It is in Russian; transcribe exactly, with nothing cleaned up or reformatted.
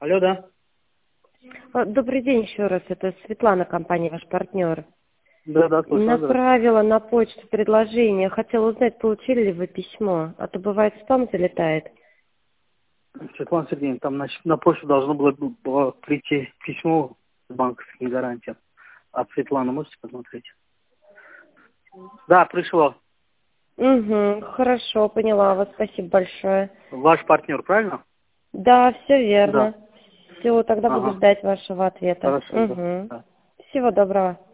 Алло, да? А, Добрый день еще раз. Это Светлана, компания «Ваш партнер». Да, да, слушаю, здравствуйте. Направила на почту предложение. Хотела узнать, получили ли вы письмо. А то бывает спам залетает. Светлана Сергеевна, там на, на почту должно было, было прийти письмо с банковским гарантиям. От Светланы можете посмотреть? Да, пришло. Угу, хорошо, поняла вас. Спасибо большое. Ваш партнер, правильно? Да, все Да. верно. Все, тогда буду Ага. ждать вашего ответа. Хорошо, да. Угу. Да. Всего доброго.